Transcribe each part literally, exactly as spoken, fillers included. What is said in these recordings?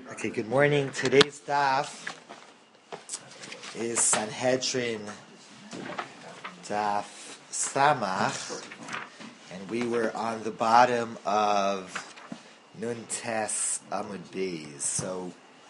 Okay, good morning. Today's daf is Sanhedrin Daf Samach, and we were on the bottom of Nun Tes Amud Beis. So,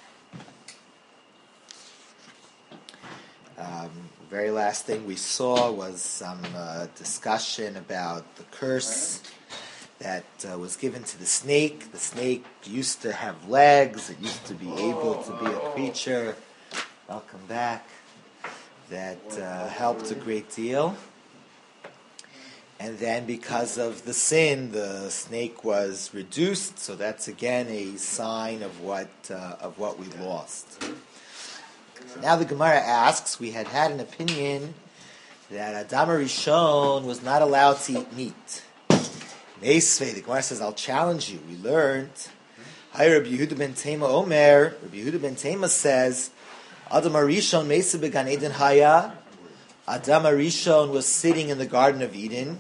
um, the very last thing we saw was some uh, discussion about the curse that uh, was given to the snake. The snake used to have legs. It used to be able to be a creature. Welcome back. That uh, helped a great deal. And then because of the sin, the snake was reduced. So that's again a sign of what uh, of what we lost. So now the Gemara asks, we had had an opinion that Adam Rishon was not allowed to eat meat. Meisvei, the Gemara says, I'll challenge you. We learned, Hi Rabbi Yehuda ben Tema Omer, Rabbi Yehuda ben Tema says, Adam Arishon Meisvei began Eden Haya. Adam Arishon was sitting in the Garden of Eden.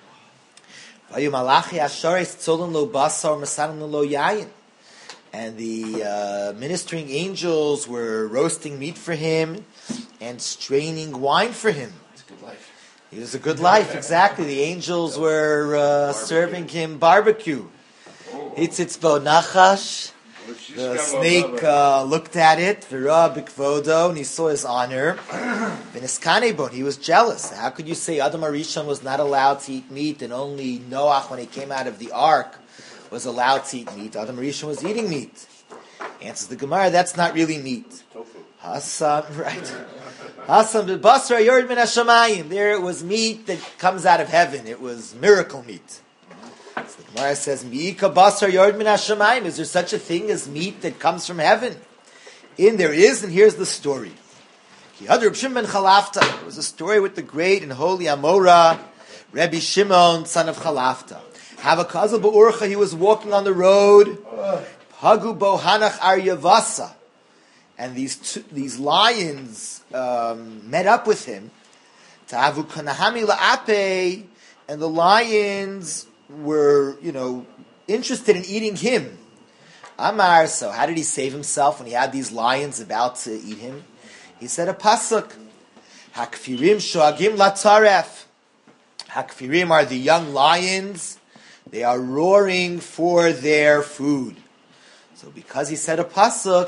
Vayu Malachi Asharis Tzolin lo basar masanim lo yayin. And the uh, ministering angels were roasting meat for him and straining wine for him. It was a good life, exactly. The angels were uh, serving him barbecue. Hitzitzbo Nachash. The snake uh, looked at it, V'ra b'kvodo, and he saw his honor. V'niskanebon, he was jealous. How could you say Adam Arishon was not allowed to eat meat, and only Noach, when he came out of the ark, was allowed to eat meat? Adam Arishon was eating meat. Answers the Gemara, that's not really meat. Hassan, right. Hassan b'basra yored min hashamayim. There it was meat that comes out of heaven. It was miracle meat. So the Gemara says, Mi'ika basar yored min hashamayim. Is there such a thing as meat that comes from heaven? In there is, and here's the story. Ki had Reb Shimon ben Chalafta. It was a story with the great and holy Amora, Rabbi Shimon, son of Chalafta. Havakazal ba'urcha, he was walking on the road. Hagu bo hanach aryavasa. And these two, these lions um, met up with him. Ta'avu kanahami la'ape, and the lions were, you know, interested in eating him. Amar, so how did he save himself when he had these lions about to eat him? He said a pasuk. Hakfirim shoagim lataref. Hakfirim are the young lions. They are roaring for their food. So because he said a pasuk,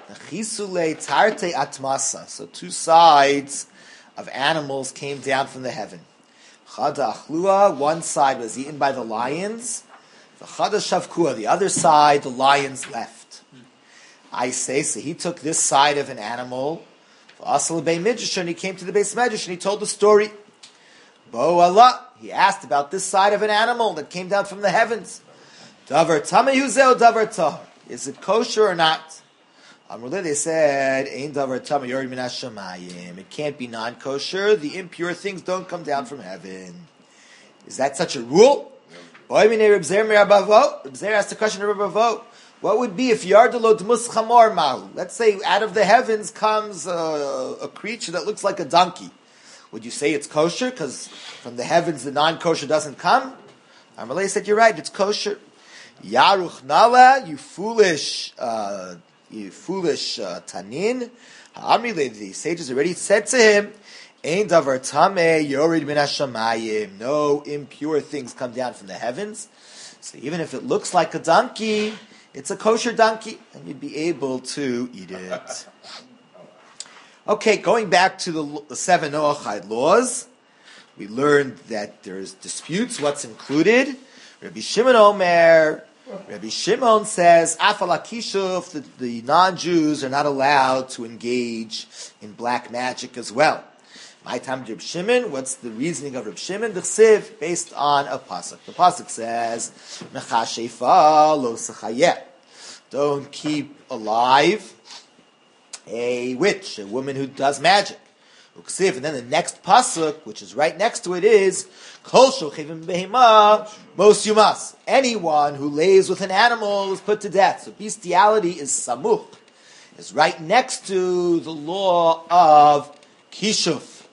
so two sides of animals came down from the heaven. One side was eaten by the lions. The other side, the lions left. I say, so he took this side of an animal. And he came to the Beis Medrash and he told the story. Bo Allah, he asked about this side of an animal that came down from the heavens. Davar tameh davar tahar. Is it kosher or not? They said, it can't be non-kosher. The impure things don't come down from heaven. Is that such a rule? Reb Zer asked the question of Reb Avo. What would be if Yardalo Dmus Chamor Mahu? Let's say out of the heavens comes a, a creature that looks like a donkey. Would you say it's kosher? Because from the heavens the non-kosher doesn't come? Amalei said, you're right, it's kosher. Yaruch Nala, you foolish... Uh, You foolish uh, tanin. The sages already said to him, Ein davar tameh yorid min hashamayim. No impure things come down from the heavens. So even if it looks like a donkey, it's a kosher donkey, and you'd be able to eat it. Okay, going back to the, the seven Noachide laws, we learned that there's disputes, what's included. Rabbi Shimon Omer, Rabbi Shimon says, Afal HaKishuf, the, the non-Jews are not allowed to engage in black magic as well. My time to Rabbi Shimon, what's the reasoning of Rabbi Shimon? The Chsiv, based on a pasuk. The pasuk says, Mechashefa lo sechayeh. Don't keep alive a witch, a woman who does magic. And then the next pasuk, which is right next to it, is Kol shochevim behema mos yumas. Anyone who lays with an animal is put to death. So bestiality is samuch, is right next to the law of kishuf.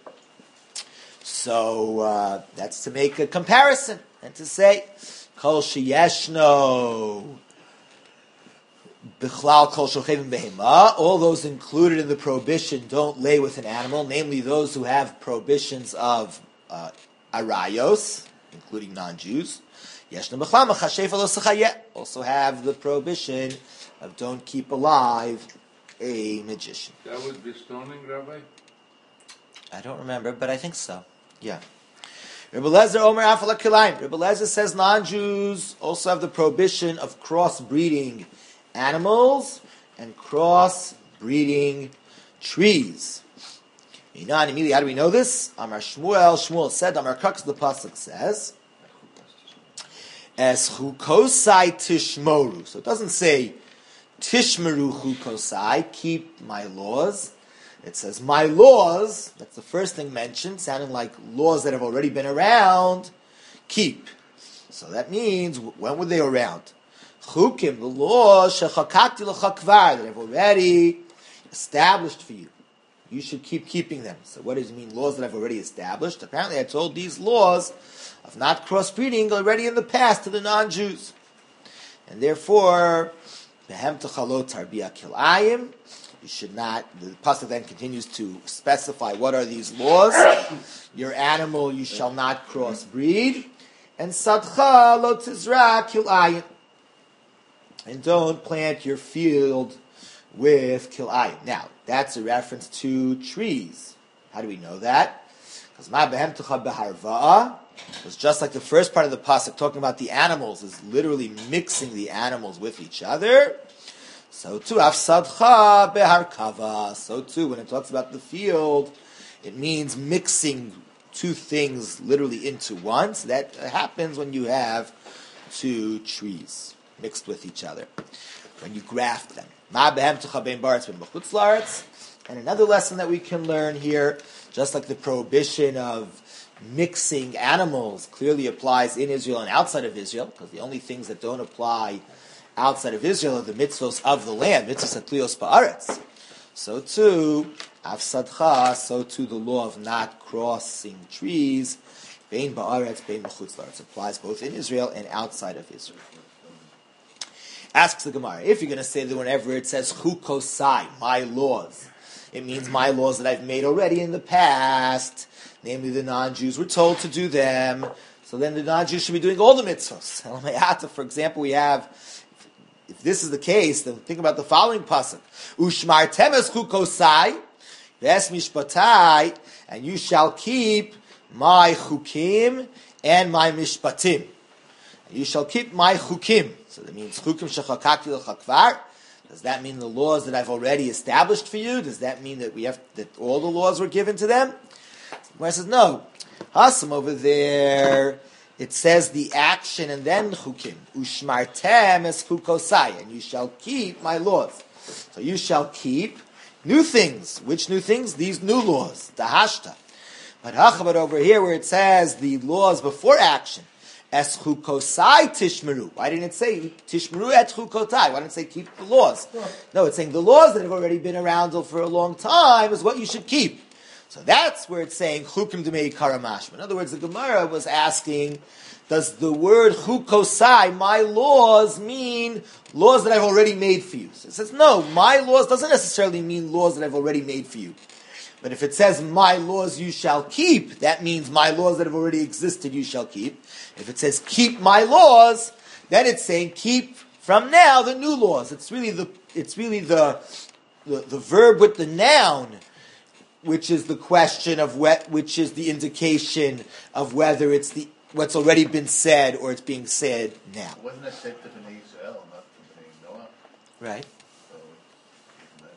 So uh, that's to make a comparison and to say Kol sheyeshno Bichlal kol shochevim behema, all those included in the prohibition don't lay with an animal, namely those who have prohibitions of uh, arayos, including non-Jews. Yeshna b'chlam machashefa lo sechayeh, also have the prohibition of don't keep alive a magician. That would be stoning, Rabbi? I don't remember, but I think so. Yeah. Rebbe Lezer Omer Afala Kilayim. Rebbe Lezer says non-Jews also have the prohibition of cross-breeding animals and cross-breeding trees. Inan, immediately, how do we know this? Amar Shmuel, Shmuel said, Amar Kaks, the Pasuk says, Es chukosai tishmoru. So it doesn't say, Tishmeru chukosai, keep my laws. It says, my laws, that's the first thing mentioned, sounding like laws that have already been around, keep. So that means, when were they around? Chukim, the laws, shechakakti l'chakvar, that have already established for you. You should keep keeping them. So what does it mean, laws that I've already established? Apparently I told these laws of not crossbreeding already in the past to the non-Jews. And therefore, behem techalot tarbiyah kilayim, you should not, the pasuk then continues to specify what are these laws. Your animal you shall not crossbreed. And sadcha lo tizra kilayim. And don't plant your field with kilayim. Now, that's a reference to trees. How do we know that? Because ma behem tucha beharva'ah was just like the first part of the pasuk talking about the animals, is literally mixing the animals with each other. So too, afsadcha beharkava. So too, when it talks about the field, it means mixing two things literally into one. So that happens when you have two trees mixed with each other, when you graft them. And another lesson that we can learn here, just like the prohibition of mixing animals clearly applies in Israel and outside of Israel, because the only things that don't apply outside of Israel are the mitzvos of the land, mitzvos atlios ba'aretz. So too, afsadcha, so too the law of not crossing trees, bein ba'aretz, bein b'chutz la'aretz, applies both in Israel and outside of Israel. Asks the Gemara, if you're going to say that whenever it says chukosai, my laws, it means my laws that I've made already in the past, namely the non-Jews were told to do them, so then the non-Jews should be doing all the mitzvahs. For example, we have, if this is the case, then think about the following pasuk. Ushmartem es chukosai, ves mishpatai, and you shall keep my chukim and my mishpatim. And you shall keep my chukim. So that means chukim shechakakti l'chakvar. Does that mean the laws that I've already established for you? Does that mean that we have that all the laws were given to them? The Gemara says no. Hasam over there, it says the action and then chukim. Ushmartem es chukosai, and you shall keep my laws. So you shall keep new things. Which new things? These new laws. Dahashta. But hachabat over here where it says the laws before action. Es chukosai tishmeru. Why didn't it say tishmeru et chukotai? Why didn't it say keep the laws? No, it's saying the laws that have already been around for a long time is what you should keep. So that's where it's saying chukim demei karamashma. In other words, the Gemara was asking, does the word chukosai, my laws, mean laws that I've already made for you? So it says, no, my laws doesn't necessarily mean laws that I've already made for you. But if it says, my laws you shall keep, that means my laws that have already existed you shall keep. If it says, keep my laws, then it's saying, keep from now the new laws. It's really the it's really the the, the verb with the noun, which is the question of what, which is the indication of whether it's the what's already been said or it's being said now. Wasn't that said to Bnei Israel, not to Bnei Noah? Right. So, that's,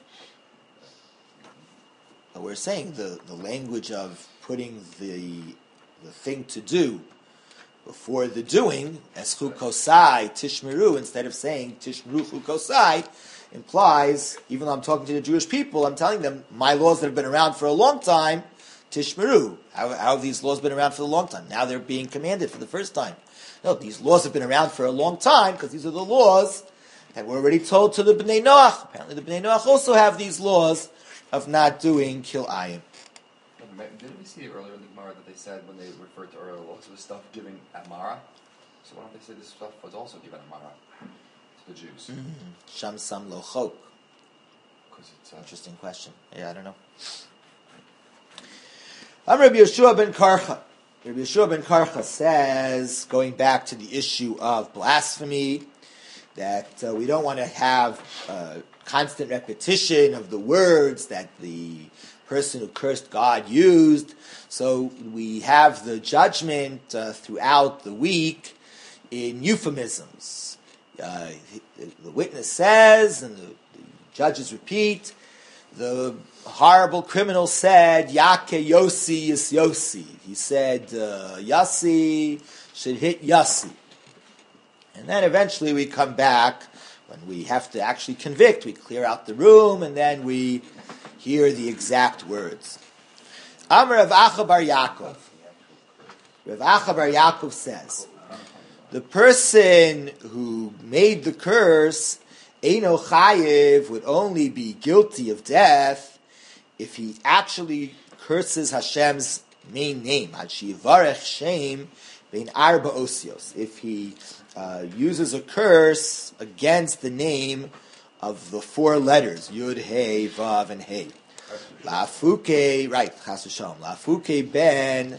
But we're saying the, the language of putting the the thing to do before the doing, as chukosai tishmeru, instead of saying tishmeru chukosai, implies, even though I'm talking to the Jewish people, I'm telling them, my laws that have been around for a long time, tishmeru. How, how have these laws been around for a long time? Now they're being commanded for the first time. No, these laws have been around for a long time, because these are the laws that were already told to the Bnei Noach. Apparently the Bnei Noach also have these laws of not doing kilayim. Didn't we see earlier in the Gemara that they said when they referred to earlier laws, it was stuff giving at Mara? So why don't they say this stuff was also given at Mara? the Jews? Sham Sam Lo Chok. Because it's uh, Interesting question. Yeah, I don't know. I'm Rabbi Yeshua ben Karcha. Rabbi Yeshua ben Karcha says, going back to the issue of blasphemy, that uh, we don't want to have uh, constant repetition of the words that the person who cursed God used. So we have the judgment uh, throughout the week in euphemisms. Uh, the witness says, and the, the judges repeat, the horrible criminal said, Yake Yossi is Yossi. He said, uh, Yossi should hit Yossi. And then eventually we come back, when we have to actually convict, we clear out the room, and then we hear the exact words. Amar Rav Acha bar Yaakov. Rav Acha bar Yaakov says, the person who made the curse, Eino Chayev, would only be guilty of death if he actually curses Hashem's main name, Ad Shivarech Shem Bein Arba Osios. If he uh, uses a curse against the name of the four letters, Yud, Hey, Vav, and Hey. Lafuke, right, Chas v'shalom. Lafuke ben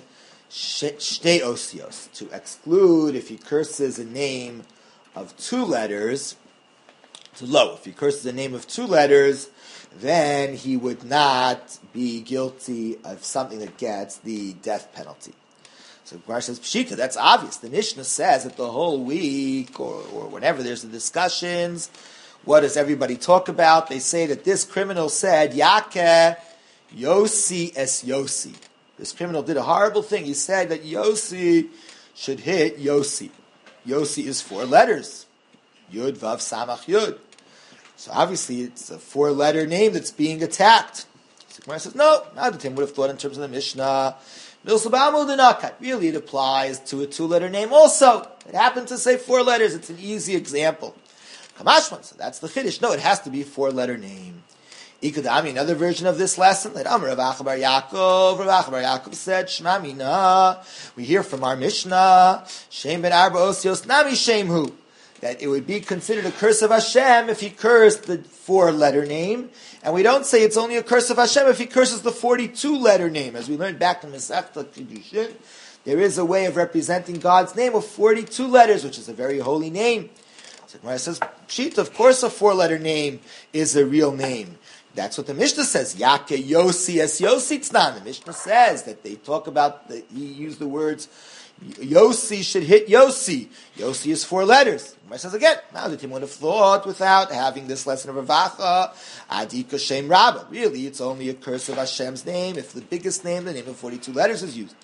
Shtei Osios. To exclude if he curses a name of two letters, to lo. If he curses a name of two letters, then he would not be guilty of something that gets the death penalty. So Gemara says, Pshita, that's obvious. The Mishnah says that the whole week, or, or whenever there's the discussions, what does everybody talk about? They say that this criminal said, Yake Yossi es Yossi. This criminal did a horrible thing. He said that Yossi should hit Yossi. Yossi is four letters. Yud, Vav, Samach, Yud. So obviously it's a four-letter name that's being attacked. So Gemara says, no, Nadatim would have thought in terms of the Mishnah. Really, it applies to a two-letter name also. It happened to say four letters. It's an easy example. Kamashman, so that's the Chiddush. No, it has to be a four-letter name. Ikudami, another version of this lesson. That Amar Rav Acha bar Yaakov. Rav Acha bar Yaakov said, Shema Mina. We hear from our Mishnah, Shem ben Arba Osios Nami Shem Hu. That it would be considered a curse of Hashem if he cursed the four-letter name. And we don't say it's only a curse of Hashem if he curses the forty-two-letter name. As we learned back in Masechta Kiddushin, there is a way of representing God's name of forty-two letters, which is a very holy name. So Gemara says, Pshita, of course a four-letter name is a real name. That's what the Mishnah says. Yake Yossi es Yossi tznan. The Mishnah says that they talk about, the, he used the words, Yossi should hit Yossi. Yossi is four letters. Gemara says again, now the team would have thought without having this lesson of Rav Acha, Adika Shem Rabbah. Really, it's only a curse of Hashem's name if the biggest name, the name of forty-two letters, is used.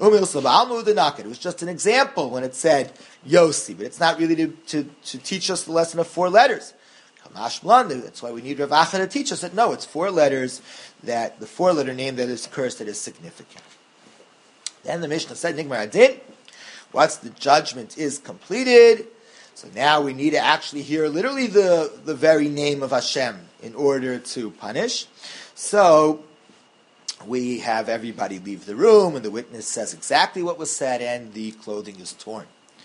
It was just an example when it said Yossi, but it's not really to, to, to teach us the lesson of four letters. That's why we need Rav Acha to teach us that no, it's four letters, that the four-letter name that is cursed that is significant. Then the Mishnah said, Nigmar Adin, once the judgment is completed, so now we need to actually hear literally the, the very name of Hashem in order to punish. So we have everybody leave the room, and the witness says exactly what was said, and the clothing is torn.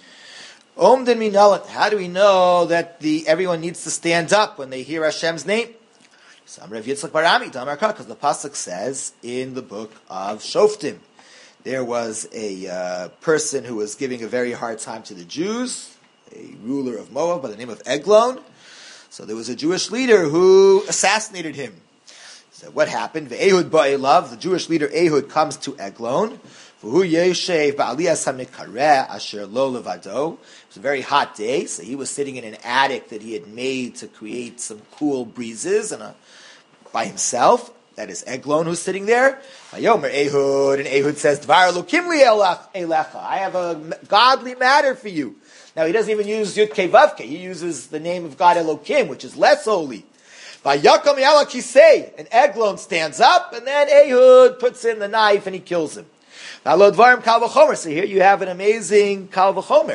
Om den minalat. How do we know that the everyone needs to stand up when they hear Hashem's name? Some Rav Yitzchak Barami, because the pasuk says in the book of Shoftim, there was a uh, person who was giving a very hard time to the Jews, a ruler of Moab by the name of Eglon. So there was a Jewish leader who assassinated him. So what happened? Ehud ba'elav, the Jewish leader Ehud comes to Eglon. It was a very hot day, so he was sitting in an attic that he had made to create some cool breezes and a, by himself. That is Eglon who's sitting there. Vayomer Ehud, and Ehud says, Dvar Elokim li elecha. I have a godly matter for you. Now he doesn't even use Yud Kei Vav Kei. He uses the name of God Elokim, which is less holy. Vayakam Yala Kisei, and Eglon stands up, and then Ehud puts in the knife and he kills him. So here you have an amazing Kal V'chomer.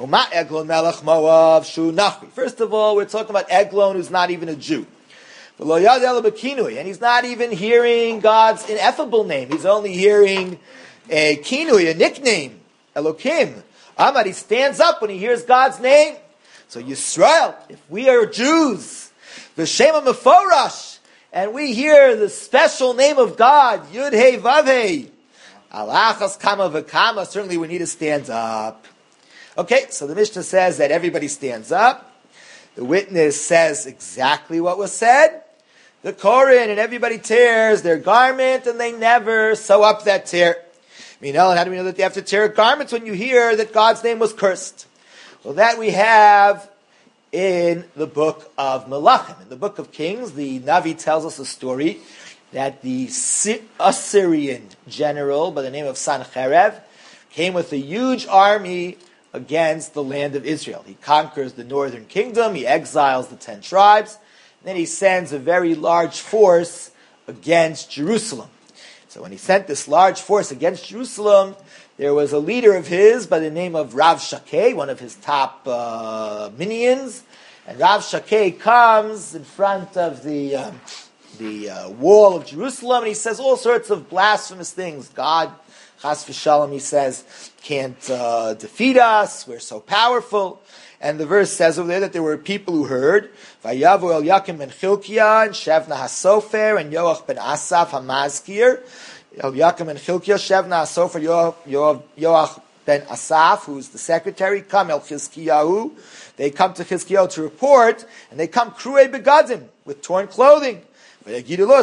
First of all, we're talking about Eglon, who's not even a Jew. And he's not even hearing God's ineffable name. He's only hearing a kinui, a nickname, Elokim. Amar, he stands up when he hears God's name. So Yisrael, if we are Jews, v'shema meforash, and we hear the special name of God, Yud Hey Vav Hey, alachas kama v'kama, certainly we need to stand up. Okay, so the Mishnah says that everybody stands up. The witness says exactly what was said. The Kohen and everybody tears their garment and they never sew up that tear. Minel, and how do we know that they have to tear garments when you hear that God's name was cursed? Well, that we have in the book of Melachim. In the book of Kings, the Navi tells us a story that the Assyrian general by the name of Sancherev came with a huge army against the land of Israel. He conquers the northern kingdom, he exiles the ten tribes, and then he sends a very large force against Jerusalem. So when he sent this large force against Jerusalem, there was a leader of his by the name of Rav Shakeh, one of his top uh, minions, and Rav Shakeh comes in front of the um, the uh, wall of Jerusalem, and he says all sorts of blasphemous things. God, Chas v'shalom, he says, can't uh, defeat us, we're so powerful. And the verse says over there that there were people who heard, Vayavu Eliakim ben Chilkiah, and Shevna HaSofer, and Yoach ben Asaf HaMazkir. Eliakim ben Chilkiah, Shevna HaSofer, Yoach ben Asaf, who's the secretary, come El Chizkiyahu. They come to Chizkiyahu to report, and they come Kruei Begadim, with torn clothing. And they tell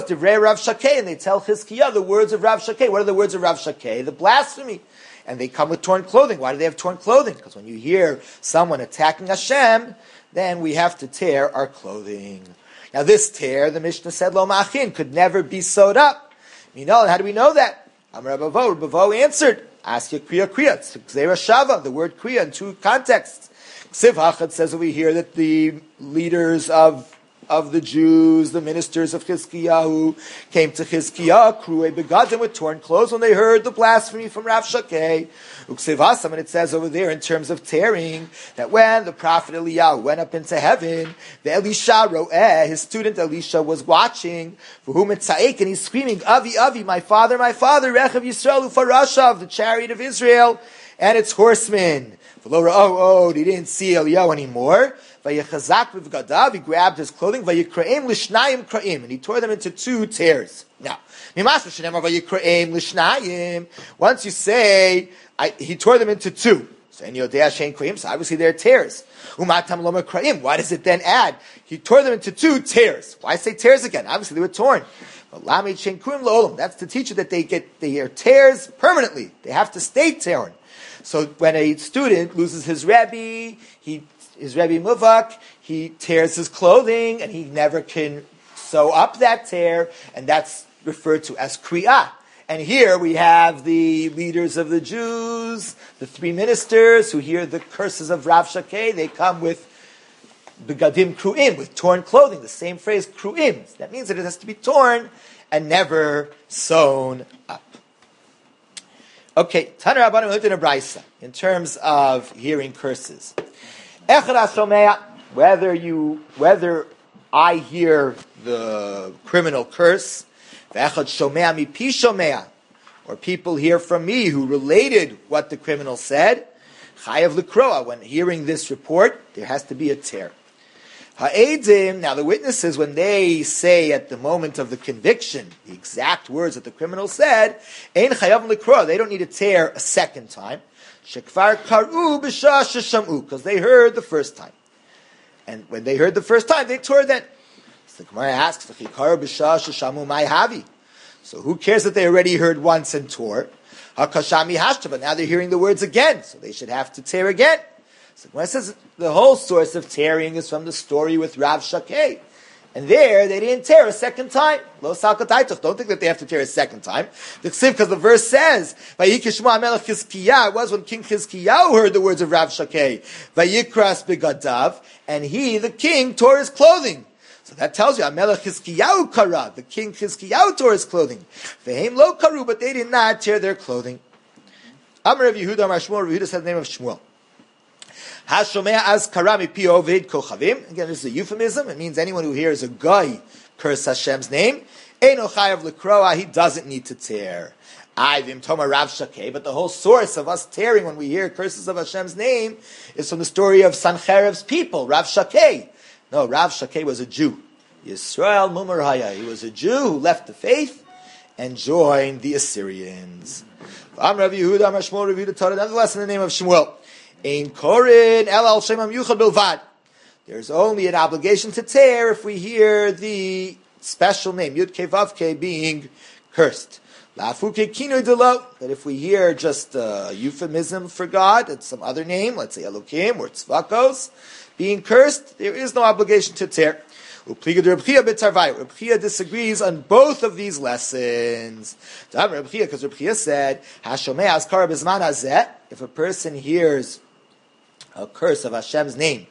Chizkiyahu the words of Rav Shakeh. What are the words of Rav Shakeh? The blasphemy. And they come with torn clothing. Why do they have torn clothing? Because when you hear someone attacking Hashem, then we have to tear our clothing. Now this tear, the Mishnah said, Lo Ma'achin, could never be sewed up. You know, how do we know that? Amar Bavo, Bavo answered, ask your Kriya Kriya. It's Gzeira Shava, the word Kriya in two contexts. Ksiv Hachad says over here that the leaders of of the Jews, the ministers of Chizkiyahu, came to Chizkiyahu, Kruei Begadim, with torn clothes when they heard the blasphemy from Rav Shakeh. Uksivasam, and it says over there in terms of tearing, that when the prophet Eliyahu went up into heaven, the Elisha Ro'eh, his student Elisha, was watching, for whom it's Sa'ik, and he's screaming, Avi, Avi, my father, my father, Rechav Yisrael Ufarashav, the chariot of Israel, and its horsemen. Oh, oh, he didn't see Eliyahu anymore. Vayechazak v'vgadav, he grabbed his clothing, vayikraim l'shnayim kraim, and he tore them into two tears. Now, vayikraim l'shnayim, once you say, I, he tore them into two, so en yodea shein kraim, so obviously they're tears. Umatam loma kraim, why does it then add? He tore them into two tears. Why say tears again? Obviously they were torn. That's to teach you that they get they are tears permanently. They have to stay torn. So when a student loses his Rebbe, he his Rebbe Muvak, he tears his clothing and he never can sew up that tear, and that's referred to as Kriyah. And here we have the leaders of the Jews, the three ministers who hear the curses of Rav Shakeh. They come with Begadim Kruim, with torn clothing. The same phrase, Kruim. That means that it has to be torn and never sewn up. Okay, Taner Rabbanim lived in a brayso in terms of hearing curses. Whether you, whether I hear the criminal curse, or people hear from me who related what the criminal said, chayav l'kroa. When hearing this report, there has to be a tear. Ha'edim, now the witnesses, when they say at the moment of the conviction the exact words that the criminal said, ein chayav l'kroa, they don't need to tear a second time. Shekvar karu b'shah sheshamu, because they heard the first time. And when they heard the first time, they tore then. So the Gemara asks, Chikaru b'shah sheshamu mai havi. So who cares that they already heard once and tore? Hakashami hashta, but now they're hearing the words again, so they should have to tear again. So the Gemara says the whole source of tearing is from the story with Rav Shakeh. And there, they didn't tear a second time. Lo salkataitach. Don't think that they have to tear a second time. Because the verse says, Vayikishma HaMelech Chizkiyahu, it was when King Chizkiyahu heard the words of Rav Shakeh. Vayikras begadav, and he, the king, tore his clothing. So that tells you, HaMelech Chizkiyahu kara, the king Chizkiyahu tore his clothing. Vehem lo karu, but they did not tear their clothing. Amar Rav Yehuda, Amar Shmuel, Rav Yehuda said the name of Shmuel. Hashomea az karami pi ovid kochavim. Again, this is a euphemism. It means anyone who hears a guy curse Hashem's name, eino chayav l'kroa, he doesn't need to tear. Ivim Toma Rav Shakeh, but the whole source of us tearing when we hear curses of Hashem's name is from the story of Sancherev's people, Rav Shakeh. No, Rav Shakeh was a Jew. Yisrael Mumar Haya. He was a Jew who left the faith and joined the Assyrians. Am Rav Yehuda, Am Shmuel, Rav Yehuda Torah. Nonetheless, in the name of Shmuel, Ein Korin El Al Shem Am Yuchad Bilvad. There's only an obligation to tear if we hear the special name Yud Kei Vav Kei being cursed. La'afuke Kinu Delo. That if we hear just a euphemism for God, it's some other name, let's say Elokim or Tzvakos, being cursed, there is no obligation to tear. Upliga de Reb Chia b'Tarvayu. Reb Chia disagrees on both of these lessons. Reb Chia, because Reb Chia said, "Hashomei azkara b'zman hazeh." If a person hears a curse of Hashem's name,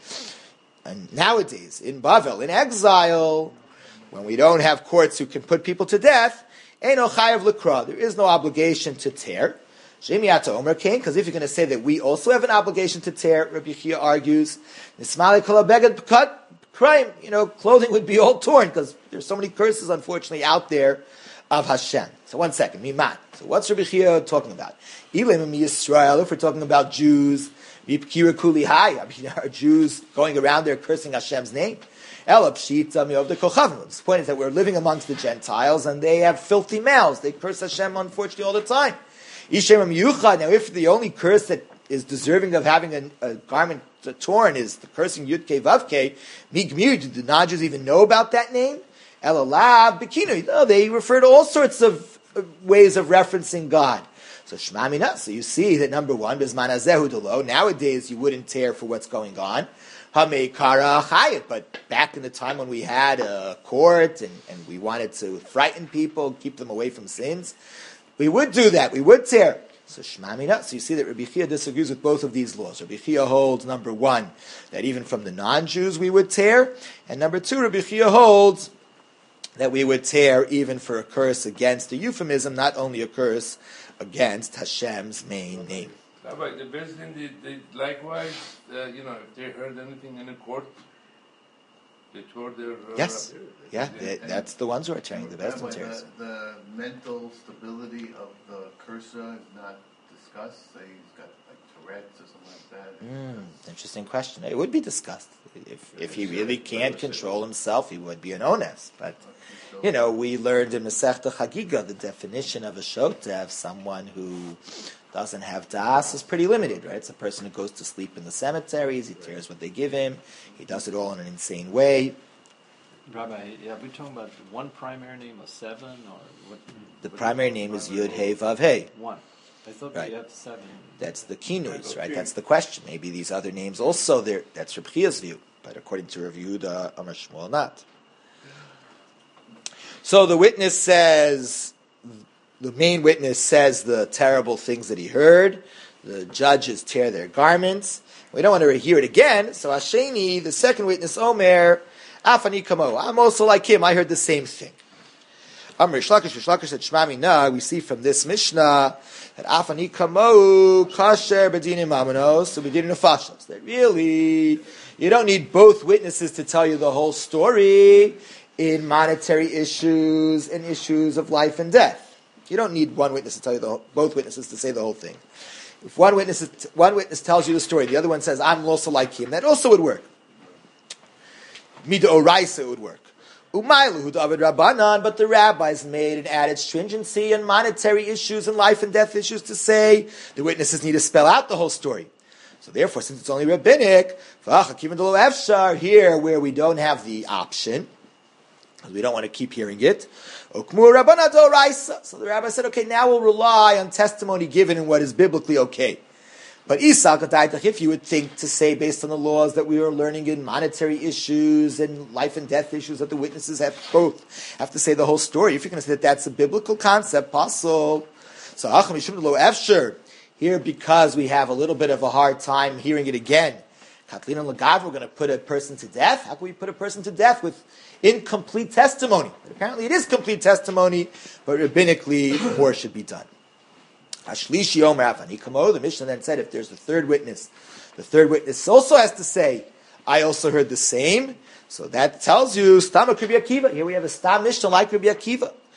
and nowadays in Bavel, in exile, when we don't have courts who can put people to death, eino chayav l'kra. There is no obligation to tear. Shemiyata Omer Kain, because if you're going to say that we also have an obligation to tear, Rabbi Chia argues, Nismali kol habeged b'kat crime, you know, clothing would be all torn because there's so many curses, unfortunately, out there of Hashem. So one second, miman. So what's Rabbi Chia talking about? Ilim Yisrael. If we're talking about Jews, v'pkira kuli hay. I mean, are Jews going around there cursing Hashem's name? Ela pshita mi'ov de kochavim. The point is that we're living amongst the Gentiles and they have filthy mouths. They curse Hashem, unfortunately, all the time. Ishem Yuchad. Now, if the only curse that is deserving of having a, a garment torn is the cursing Yud Kei Vav Kei, Migmir, did the non-Jews even know about that name? Elalav Bikinu. No, they refer to all sorts of ways of referencing God. So Shema Mina. So you see that number one, Bizman Hazehu Delo. Nowadays you wouldn't tear for what's going on. Hamei Kara Chayit. But back in the time when we had a court and, and we wanted to frighten people, keep them away from sins, we would do that. We would tear. So Shema Mina. So you see that Rabbi Chia disagrees with both of these laws. Rabbi Chia holds, number one, that even from the non-Jews we would tear. And number two, Rabbi Chia holds that we would tear even for a curse against a euphemism, not only a curse against Hashem's main name. Rabbi, the Bezdin did, did likewise, uh, you know, if they heard anything in a court, they tore their... Uh, yes, uh, yeah, they, that's the ones who are tearing, the Bezdin tears. The, the mental stability of the cursor is not discussed. Say he's got like Tourette's or something like that. Mm, interesting question. It would be discussed. If if he really can't control himself, he would be an ones. But, you know, we learned in Masechta Chagiga the definition of a shotev, someone who doesn't have das, is pretty limited, right? It's a person who goes to sleep in the cemeteries, he tears what they give him, he does it all in an insane way. Rabbi, yeah, we're talking about one primary name of seven, or what? The what primary name is Yud Hey Vav Hey. One. I thought Right. we had seven. That's the kinus, right? That's the question. Maybe these other names also there. That's Reb Chia's view, but according to Rav Yehuda, Amar Shmuel, not. So the witness says, the main witness says the terrible things that he heard. The judges tear their garments. We don't want to hear it again. So Hasheni, the second witness, Omer, Afani Kamo. I'm also like him. I heard the same thing. Amr Shlakish, Shlakish said Shmami Na. We see from this Mishnah that Afani Kamo Kasher Bedinim Amanos, so Bedinim Nefashos. That really, you don't need both witnesses to tell you the whole story in monetary issues and issues of life and death. You don't need one witness to tell you the whole, both witnesses to say the whole thing. If one witness is, one witness tells you the story, the other one says, I'm also like him, that also would work. Mida Oraisa would work. Umailu David Rabbanan, but the rabbis made an added stringency in monetary issues and life and death issues to say the witnesses need to spell out the whole story. So therefore, since it's only rabbinic, here where we don't have the option, because we don't want to keep hearing it, so the rabbi said, okay, now we'll rely on testimony given in what is biblically okay. But if you would think to say, based on the laws that we are learning in monetary issues and life and death issues, that the witnesses have both have to say the whole story, if you're going to say that that's a biblical concept, possible. So Efsher, here because we have a little bit of a hard time hearing it again, Katlin and Lagav, we're going to put a person to death. How can we put a person to death with incomplete testimony? But apparently it is complete testimony, but rabbinically more should be done. Ashlishi Omer Afani Kamo, the Mishnah then said if there's the third witness, the third witness also has to say, I also heard the same. So that tells you, Stam Rabbi Akiva. Here we have a Stam Mishnah like Rabbi Akiva.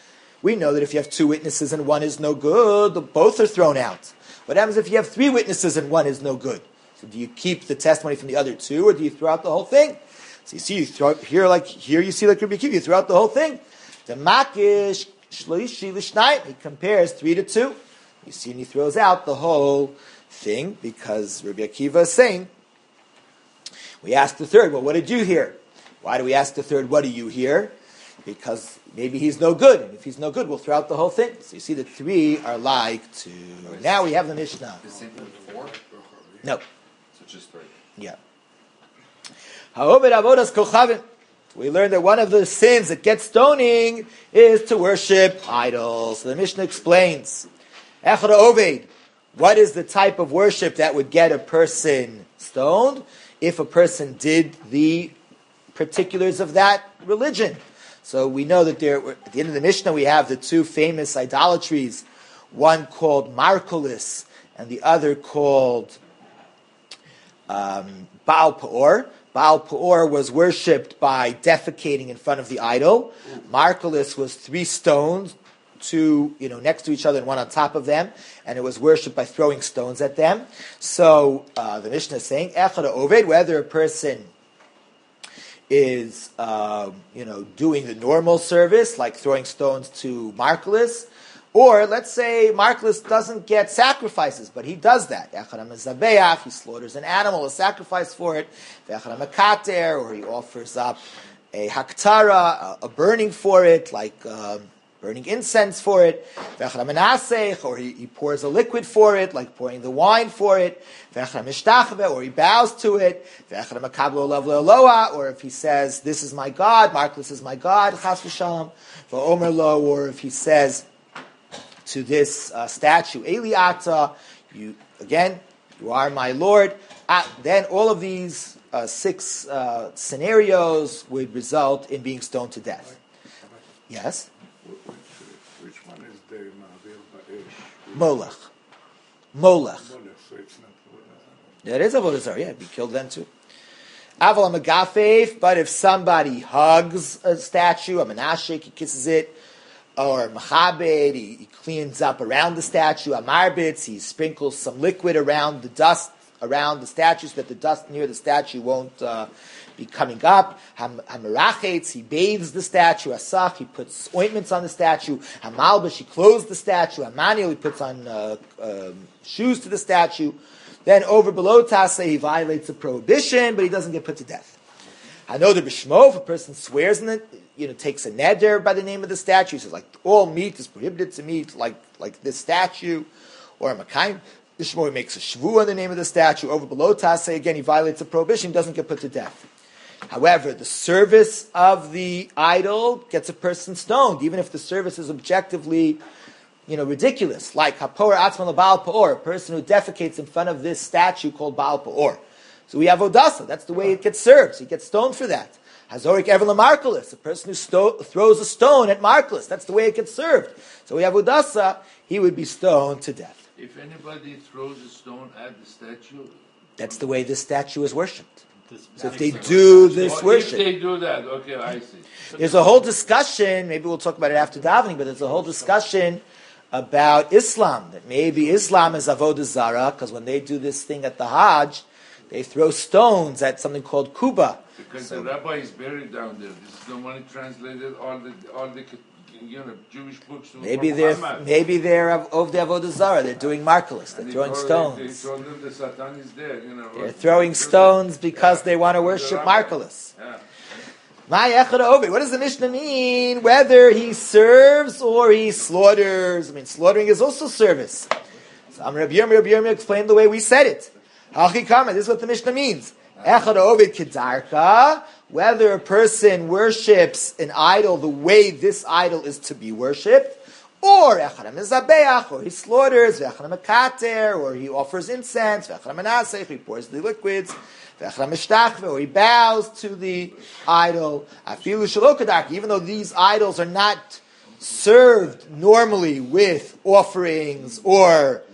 we know that if you have two witnesses and one is no good, both are thrown out. What happens if you have three witnesses and one is no good? So do you keep the testimony from the other two, or do you throw out the whole thing? So you see, you throw here like here, you see like Rabbi Akiva, you throw out the whole thing. The makish shlishi l'shnayim, he compares three to two. You see, and he throws out the whole thing because Rabbi Akiva is saying. We ask the third, well, what did you hear? Why do we ask the third, what do you hear? Because maybe he's no good. And if he's no good, we'll throw out the whole thing. So you see the three are like two. Now we have the Mishnah. The same thing with four? No. So just three. Yeah. Ha'obed avodas kochavim. We learned that one of the sins that gets stoning is to worship idols. So the Mishnah explains. Echad ha'oved. What is the type of worship that would get a person stoned? If a person did the particulars of that religion. So we know that there, at the end of the Mishnah, we have the two famous idolatries, one called Markolis and the other called um, Baal Peor. Baal Peor was worshipped by defecating in front of the idol. Markolis was three stones, two, you know, next to each other and one on top of them, and it was worshipped by throwing stones at them. So uh, the Mishnah is saying, Echad Oved, whether a person is, uh, you know, doing the normal service, like throwing stones to Markolis, or let's say Markolis doesn't get sacrifices, but he does that. Echad HaMezabeach, he slaughters an animal, a sacrifice for it. Echad HaMekater, or he offers up a haktara, a, a burning for it, like um, burning incense for it, or he, he pours a liquid for it, like pouring the wine for it, or he bows to it, or if he says, this is my God, Markolis is my God, or if he says to this uh, statue, Eliata, you, again, you are my Lord, uh, then all of these uh, six uh, scenarios would result in being stoned to death. Yes? Which one is the Ma'avir Ba'esh? Molech. Molech. Molech, so it's not. That is Avodah Zarah, yeah, be killed then too. Aval Magafef, but if somebody hugs a statue, a Menashik, he kisses it, or Machabed, he, he cleans up around the statue, a Marbitz, he sprinkles some liquid around the dust, around the statue, so that the dust near the statue won't uh, be coming up. Hamarachetz, he bathes the statue. Asach, he puts ointments on the statue. Hamalbish, he clothes the statue. Hamaniel, he puts on uh, um, shoes to the statue. Then over below Tase, he violates a prohibition, but he doesn't get put to death. Hanoder b'shmo, if a person swears in it, you know, takes a neder by the name of the statue, he says, like, all meat is prohibited to meat, like like this statue, or a makayim. B'shmo, he makes a shvu on the name of the statue. Over below Tase, again, he violates a prohibition, he doesn't get put to death. However, the service of the idol gets a person stoned, even if the service is objectively, you know, ridiculous. Like Hapor Atzman Baal Peor, a person who defecates in front of this statue called Baal Peor. So we have Odasa, that's the way it gets served. So he gets stoned for that. Hazorik Evan Markolis, a person who sto- throws a stone at Markolis, that's the way it gets served. So we have Odasa, he would be stoned to death. If anybody throws a stone at the statue, that's the way this statue is worshipped. This So if they do this oh, worship, if they do that, okay, I see. there's a whole discussion, maybe we'll talk about it after davening, but there's a whole discussion about Islam, that maybe Islam is Avodah Zarah, because when they do this thing at the Hajj, they throw stones at something called Kuba. Because So- the rabbi is buried down there. This is the one who translated all the all the you know Jewish books. To Maybe from they're Muhammad. maybe they're of of the Avodah Zarah. They're doing Markolis. They're And he throwing told- They stones. told them the Satan is there. You know, They're throwing stones because Yeah. they want to The worship rabbi. Markolis. Yeah. My echad ovid. What does the Mishnah mean? Whether he serves or he slaughters. I mean, slaughtering is also service. So I'm Rabbi Yirmiyah. Rabbi Yirmiyah explained the way we said it. Hachi kama. This is what the Mishnah means. Echad ovid kedarka. Whether a person worships an idol the way this idol is to be worshipped, or echad HaMezabeach, or he slaughters, ve'echad HaMekater, or he offers incense, ve'echad HaMenasech, he pours the liquids, ve'echad HaMeshtachve, or he bows to the idol, afilu shelo kedarka, even though these idols are not served normally with offerings or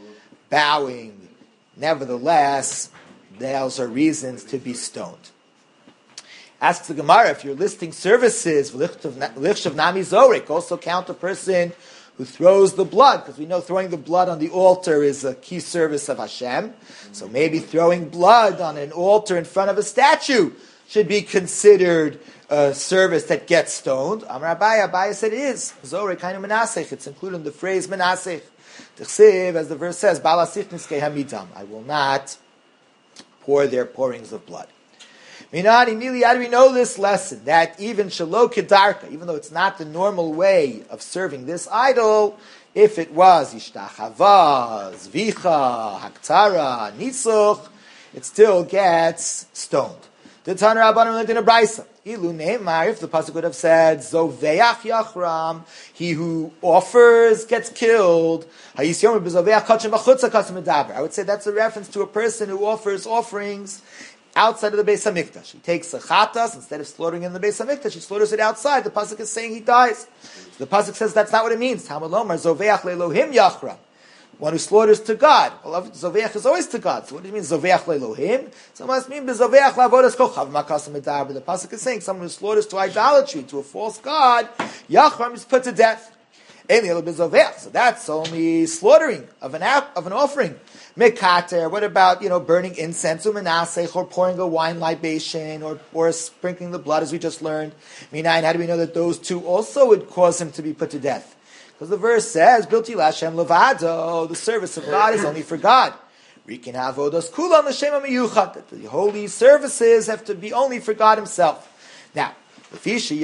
bowing, nevertheless, those are reasons to be stoned. Asks the Gemara, if you're listing services, lichshav nami zorik, also count a person who throws the blood, because we know throwing the blood on the altar is a key service of Hashem. So maybe throwing blood on an altar in front of a statue should be considered a service that gets stoned. Amar Abaye, Abaye said it is. Zorik kainu menasech. It's included in the phrase menasech. T'chsiv, as the verse says, balasich niskei hamidam. I will not pour their pourings of blood. Minani Mili, how do we know this lesson? That even Shalo Kedarka, even though it's not the normal way of serving this idol, if it was Ishtachava, Zvicha, Haktara, Nitzuch, it still gets stoned. The Tanur Rabbanim lived in a Brisa. Ilu Neymar, if the pasuk would have said Zoveach Yachram, he who offers gets killed. I would say that's a reference to a person who offers offerings outside of the Beis Hamikdash. He takes a chatas, instead of slaughtering in the Beis Hamikdash, he slaughters it outside. The pasuk is saying he dies. So the pasuk says that's not what it means. Talmud Lomar, Zoveach le'Elohim Yachram. One who slaughters to God. Well, Zoveach is always to God. So what do you mean, Zoveach le'Elohim? So it must mean, Zoveach la'avodas kochav makasam edar. But the pasuk is saying someone who slaughters to idolatry, to a false God, Yachram is put to death. So that's only slaughtering of an of an offering. Mekater, what about, you know, burning incense, umenasech, or pouring a wine libation, or, or sprinkling the blood, as we just learned? Minayin, how do we know that those two also would cause him to be put to death? Because the verse says, Bilti Lashem Levado, the service of God is only for God. Rikin Havodos Kulam L'Shem HaMiyuchat, that the holy services have to be only for God Himself. Now, and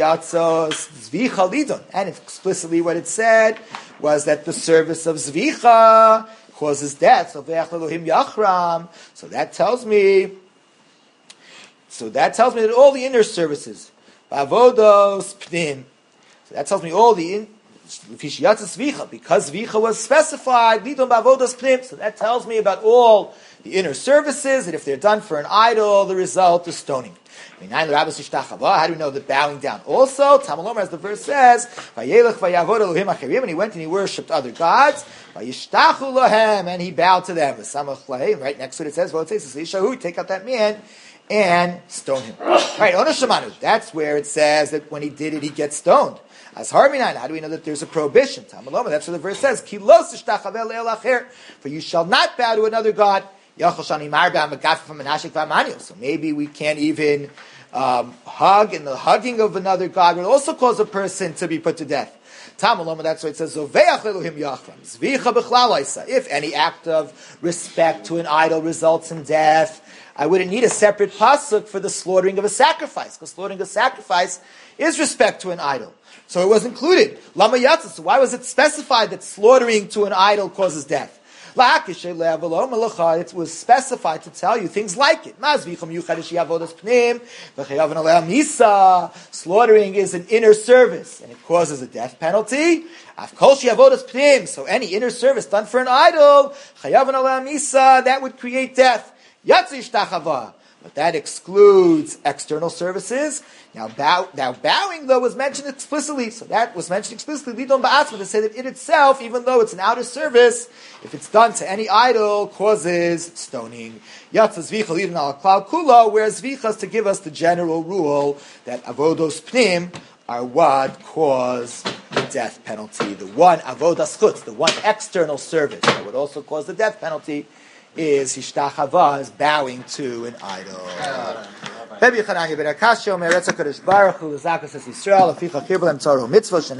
explicitly what it said was that the service of Zvicha causes death. So So that tells me, so that tells me that all the inner services, Bavodos Pnim, so that tells me all the in, because Zvicha was specified, Lidon Bavodos Pnim, so that tells me about all the inner services, that if they're done for an idol, the result is stoning. How do we know that bowing down? Also, Tamalomar, as the verse says, and he went and he worshipped other gods, and he bowed to them. Right next to it, it says, take out that man and stone him. Right, that's where it says that when he did it, he gets stoned. As Harminan, how do we know that there's a prohibition? Tamalomar, that's what the verse says, for you shall not bow to another god. So maybe we can't even um, hug, and the hugging of another god would also cause a person to be put to death. That's why it says, if any act of respect to an idol results in death, I wouldn't need a separate pasuk for the slaughtering of a sacrifice, because slaughtering a sacrifice is respect to an idol. So it was included. Lama Yatsa, so why was it specified that slaughtering to an idol causes death? It was specified to tell you things like it. Slaughtering is an inner service, and it causes a death penalty. So any inner service done for an idol, that would create death. But that excludes external services. Now, bow, now bowing, though, was mentioned explicitly. So that was mentioned explicitly, Lidon Ba'atzma, to say that it itself, even though it's an outer service, if it's done to any idol, causes stoning. Yatza Zvicha Lidon Al Klal Kula, whereas Zvicha is to give us the general rule that Avodos Pnim are what cause the death penalty. The one Avodas Chutz, the one external service that would also cause the death penalty, is Hishtachava, is bowing to an idol. Rabbi Yochanan ben Akashya, Meretz HaKadosh Baruch Hu, L'Zakas Es Yisrael, Aficha Kirbel Em Tzaro Mitzvah.